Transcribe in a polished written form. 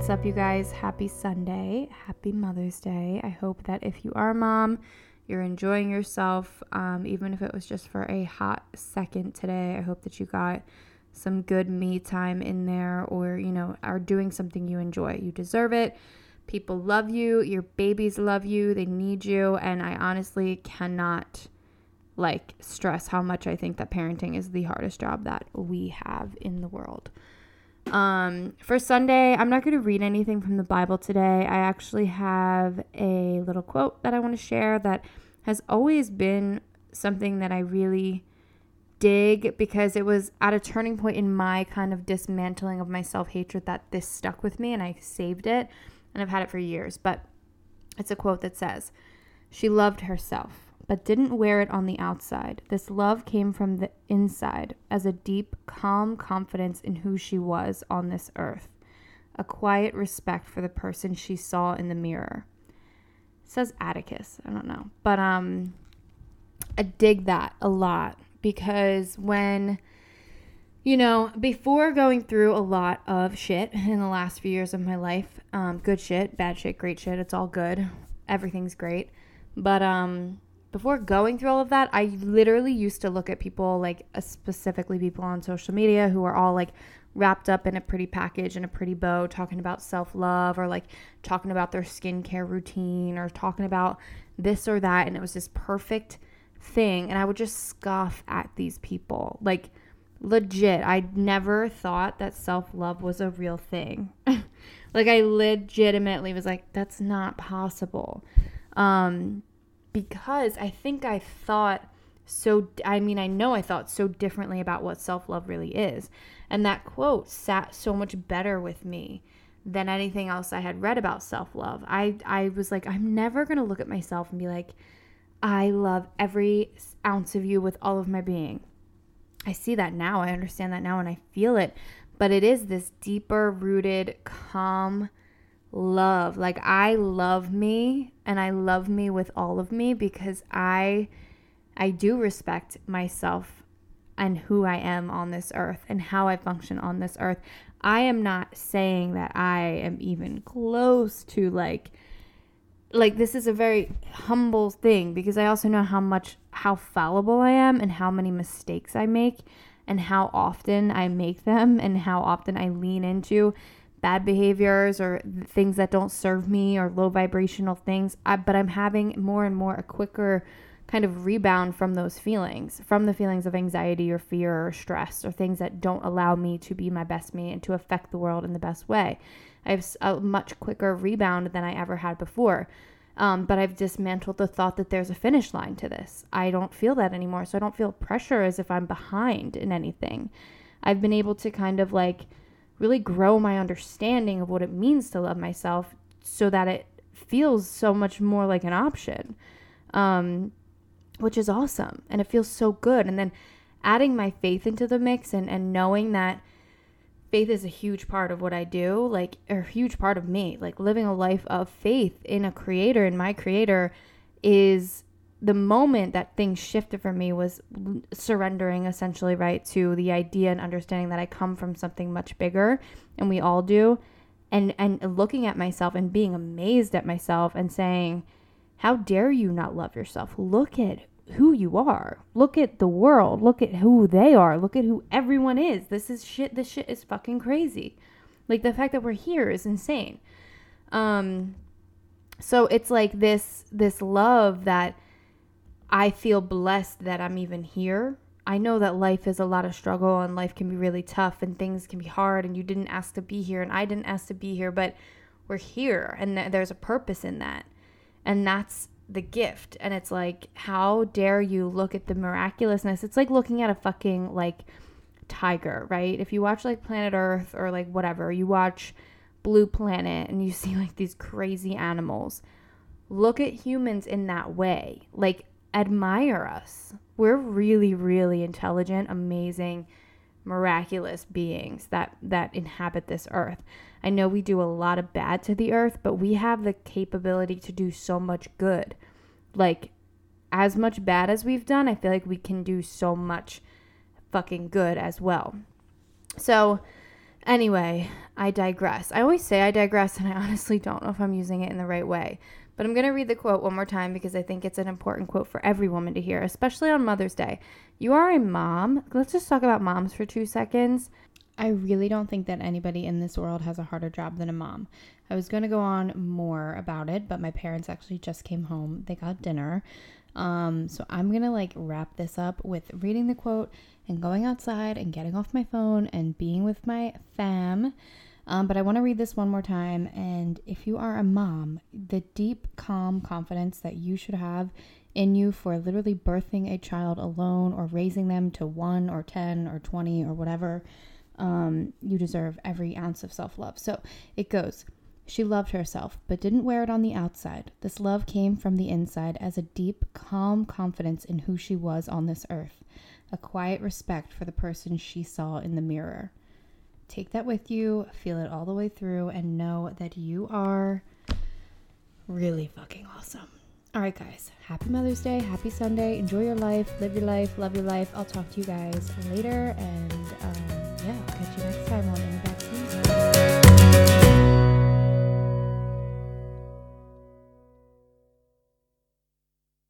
What's up, you guys? Happy Sunday. Happy Mother's Day. I hope that if you are a mom, you're enjoying yourself, even if it was just for a hot second today. I hope that you got some good me time in there, or, are doing something you enjoy. You deserve it. People love you. Your babies love you. They need you. And I honestly cannot stress how much I think that parenting is the hardest job that we have in the world. For Sunday, I'm not going to read anything from the Bible today. I actually have a little quote that I want to share that has always been something that I really dig, because it was at a turning point in my kind of dismantling of my self-hatred that this stuck with me, and I saved it, and I've had it for years. But it's a quote that says, "She loved herself, but didn't wear it on the outside. This love came from the inside as a deep, calm confidence in who she was on this earth, a quiet respect for the person she saw in the mirror." It says Atticus, I don't know. But I dig that a lot, because when, before going through a lot of shit in the last few years of my life, good shit, bad shit, great shit, it's all good. Everything's great. But before going through all of that, I literally used to look at people, specifically people on social media who are all wrapped up in a pretty package and a pretty bow, talking about self-love, or talking about their skincare routine, or talking about this or that. And it was this perfect thing. And I would just scoff at these people. Legit, I never thought that self-love was a real thing. I legitimately was that's not possible. Because I think I thought I know I thought so differently about what self-love really is. And that quote sat so much better with me than anything else I had read about self-love. I was I'm never going to look at myself and be I love every ounce of you with all of my being. I see that now. I understand that now, and I feel it. But it is this deeper rooted, calm love. I love me, and I love me with all of me, because I do respect myself and who I am on this earth and how I function on this earth. I am not saying that I am even close to this is a very humble thing, because I also know how fallible I am, and how many mistakes I make, and how often I make them, and how often I lean into bad behaviors or things that don't serve me, or low vibrational things. But I'm having more and more a quicker kind of rebound from those feelings, from the feelings of anxiety or fear or stress, or things that don't allow me to be my best me and to affect the world in the best way. I have a much quicker rebound than I ever had before. But I've dismantled the thought that there's a finish line to this. I don't feel that anymore. So I don't feel pressure as if I'm behind in anything. I've been able to kind of really grow my understanding of what it means to love myself, so that it feels so much more like an option, which is awesome. And it feels so good. And then adding my faith into the mix, and knowing that faith is a huge part of what I do, a huge part of me, living a life of faith in a creator, in my creator, is the moment that things shifted for me, was surrendering essentially, right, to the idea and understanding that I come from something much bigger, and we all do, and looking at myself and being amazed at myself and saying, how dare you not love yourself? Look at who you are. Look at the world. Look at who they are. Look at who everyone is. This shit is fucking crazy. The fact that we're here is insane. So it's this love that I feel blessed that I'm even here. I know that life is a lot of struggle, and life can be really tough, and things can be hard, and you didn't ask to be here, and I didn't ask to be here, but we're here, and there's a purpose in that. And that's the gift. And it's how dare you look at the miraculousness? It's looking at a fucking tiger, right? If you watch Planet Earth, or whatever, you watch Blue Planet, and you see these crazy animals. Look at humans in that way. Admire us. We're really, really intelligent, amazing, miraculous beings that inhabit this earth. I know we do a lot of bad to the earth, but we have the capability to do so much good. As much bad as we've done, I feel we can do so much fucking good as well. So Anyway, I digress. I always say I digress, and I honestly don't know if I'm using it in the right way. But I'm going to read the quote one more time because I think it's an important quote for every woman to hear, especially on Mother's Day. You are a mom. Let's just talk about moms for 2 seconds. I really don't think that anybody in this world has a harder job than a mom. I was going to go on more about it, but my parents actually just came home. They got dinner. So I'm going to wrap this up with reading the quote and going outside and getting off my phone and being with my fam. But I want to read this one more time. And if you are a mom, the deep, calm confidence that you should have in you for literally birthing a child alone or raising them to 1 or 10 or 20 or whatever, you deserve every ounce of self-love. So it goes, she loved herself, but didn't wear it on the outside. This love came from the inside as a deep, calm confidence in who she was on this earth, a quiet respect for the person she saw in the mirror. Take that with you, feel it all the way through, and know that you are really fucking awesome. All right, guys. Happy Mother's Day. Happy Sunday. Enjoy your life. Live your life. Love your life. I'll talk to you guys later. And I'll catch you next time on